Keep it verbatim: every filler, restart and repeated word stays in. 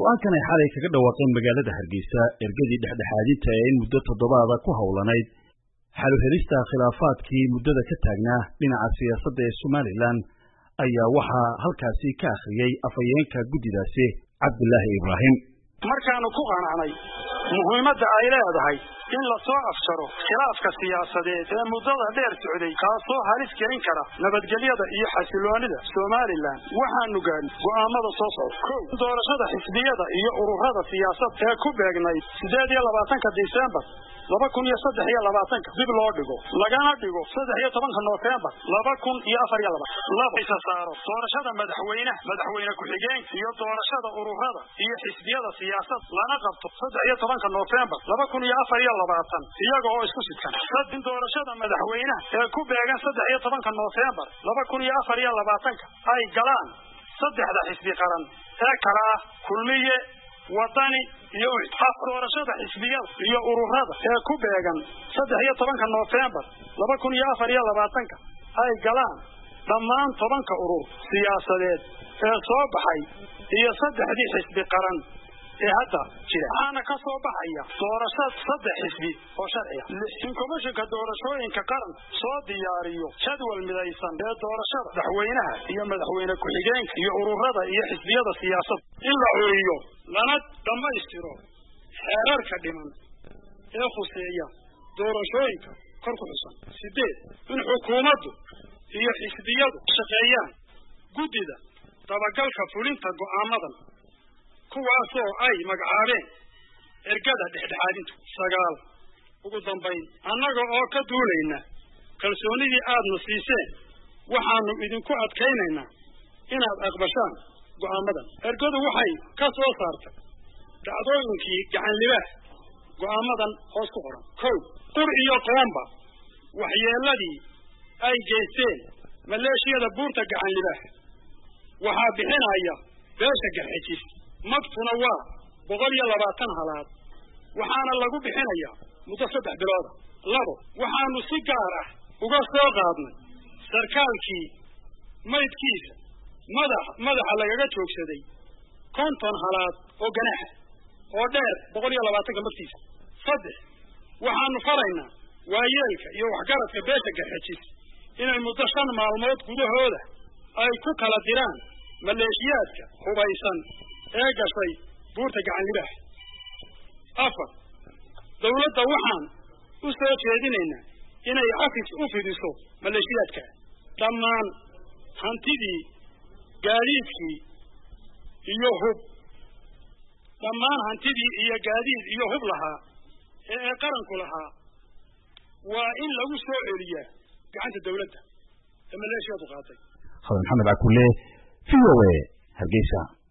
go'aankan ay xalay kaga dhawaaqeen magaalada Hargeysa ergadii dhexdhexaadinta ee in muddo toddobaad ku hawlanayd xal u helista khilaafaadkii muddada ka taagnaa dhinaca siyaasadda ee Somaliland ayaa waxa halkaasi ka akhriyay afayeenka guddidaasi Cabdullaahi Ibraahim. markaanu ku qanacnay muhiimadda ay leedahay in la soo afsharo khilaafka siyaasadeed ee muddada dheer socday kaasoo halis gelin kara nabadgelyada iyo xasiloonida Somaliland waxaanu gaadhnay go'aamada soo socda kow doorashada xisbiyada iyo ururada siyaasadda ee ku beegnayd sideed iyo labaatanka December laba kun iyo saddex iyo labaatanka dib loo dhigo lagana dhigo saddex iyo tobanka November laba kun iyo afar iyo labaatan laba isa saaro doorashada madaxweynaha madaxweyne ku-xigeenka iyo doorashada ururada iyo xisbiyada siyaasadda lana qabto saddex iyo tobanka November laba kun iyo afar iyo labaatan iyaga oo isku sidkan saddex doorashada madaxweynaha ee ku beegan saddex iyo tobanka November laba kun iyo afar iyo labaatanka ay galaan saddexda xisbi qaran ee kala ah kulmiye wadani iyo doorashada xisbiyada iyo ururada ee ku beegan saddex iyo tobanka November laba kun iyo afar iyo labaatanka ay galaan dhammaan tobanka urur siyaasadeed ee soo baxay iyo saddexdii xisbi qaran ee hadda jira ana ka soo baxaya doorashada saddex xisbi oo sharci ah in komishanka doorashooyinka qaran soo diyaariyo jadwal midaysan ee doorashada madaxweynaha iyo madaxweyne ku-xigeenka iyo ururada iyo xisbiyada siyaasadda in la xoojiyo lana dhammaystiro xeerarka dhiman ee khuseeya doorashooyinka kor ku xusan sideed in xukuumaddu iyo xisbiyadu shaqeeyaan guddida dabagalka fulinta go'aamadan kuwaasoo ay magacaabeen ergada dhexdhexaadinta sagaal ugu dambayn annaga oo ka duulayna kalsoonidii aadna siiseen waxaanu idinku adkaynaynaa inaad aqbashaan go'aamadan ergadu waxay ka soo saartay dhacdooyinkii gacan libaax go'aamadan hoos ku qoran kow qur iyo qoomba waxyeeladii ay geysteen maleeshiyada buurta gacan libaax waxaa bixinaya beesha garxijis magtuna waa boqol iyo labaatan halaad waxaana lagu bixinayaa muddo saddex bilooda labo waxaanu si gaar ah uga soo qaadnay sarkaalkii maydkiisa madax madaxa lagaga joogsaday konton halaad oo ganaxa oo dheer boqol iyo labaatanka magtiisa saddex waxaanu faraynaa waayeelka iyo waxgaradka beesha garxijis inay muddo shan maalmood gudahooda ay ku kala diraan maleeshiyaadka hubaysan ee gashay buurta gacan libaax afar dawladda waxaan u soo jeedinaynaa inay cafis u fidiso maleeshiyaadka dhammaan hantidii gaadiidkii iyo hub dhammaan hantidii iyo gaadiid iyo hub lahaa ee ee qaranku lahaa waa in lagu soo celiyaa gacanta dawladda ee maleeshiyadu qaatay Maxamed Akule V O A Hargeysa.